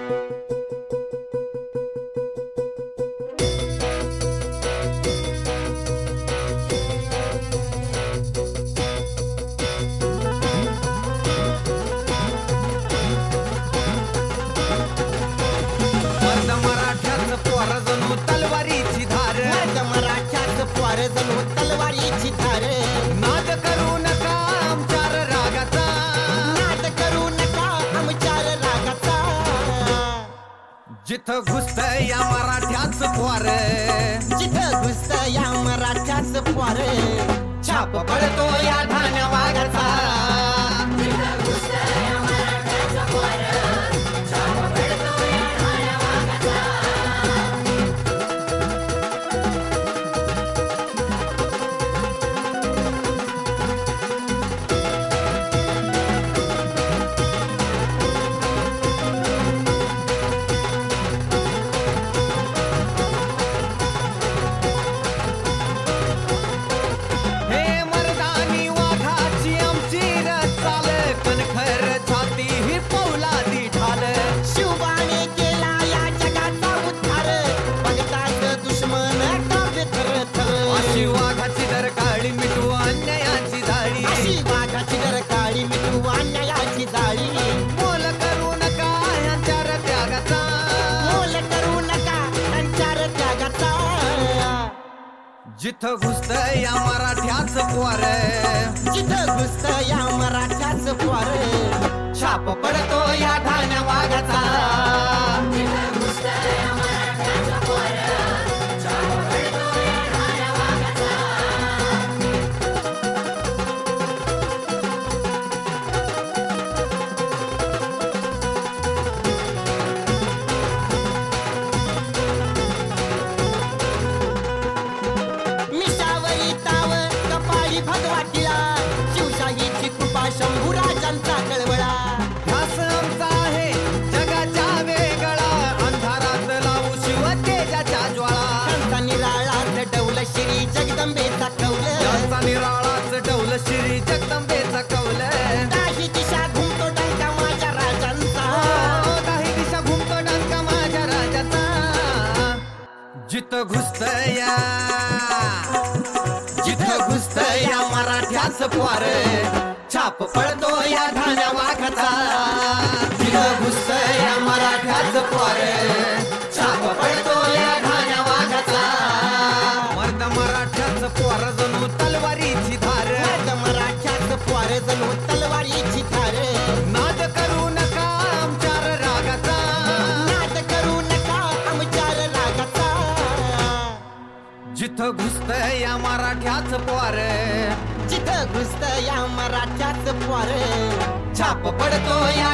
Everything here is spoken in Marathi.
तलवारीची धार, मराठ्याचं पोर जणू तलवारीची धार. नाद करू नका आमच्यार रागाचा, नाद करू नका आमच्यार रागाचा. जिथं घुसतंय या मराठ्याचं पोर, जिथं घुसतं या मराठ्याचं पोर, छाप पडतो या धान्य वाघाचा. वाघाची दर काळी मिटू अन्यायाची जाळी, अशी वाघाची दर काळी मिटू अन्यायाची जाळी. मोल करू नका यांच्यार त्यागाचा, मोल करू नका यांच्यार त्यागाचा. जिथं घुसतंय या मराठ्याचं पोर, जिथं घुसतं या मराठ्याचं पोर, छाप पडतो या धान्य वाघाचा. भगवाटीला शिवशाहीची कृपा शंभूराजांचा कळवळा. ध्यास आमचा आहे जगाच्या वेगळा, अंधारात लावू शिव तेजाच्या ज्वाळा. त्यांचा निराळाच डौल श्री जगदंबेचा कौल, त्यांचा निराळाच डौल श्री जगदंबेचा कौल. काही दिशा घुमतो डंका माझ्या राजांचा, काही दिशा घुमतो डंका माझ्या राजाचा. जिथं घुसतया, जिथं घुसतया मराठ्याचं पोर, छाप पडतो या धान्य वाघाचा. जिथं घुसतया मराठ्याचं पोर, छाप पडतो या धान्य वाघाचा. मर्द मराठ्याचं पोर जणू तलवारीची धार, मराठ्याचं पोर जणू तलवारीची धार. नाद करू नका आमच्यार रागाचा, नाद करू नका आमच्यार रागाचा. जिथं घुसतंय या मराठ्याचं पोर, जिथं घुसतं या मराठ्याचं पोर, छाप पडतो या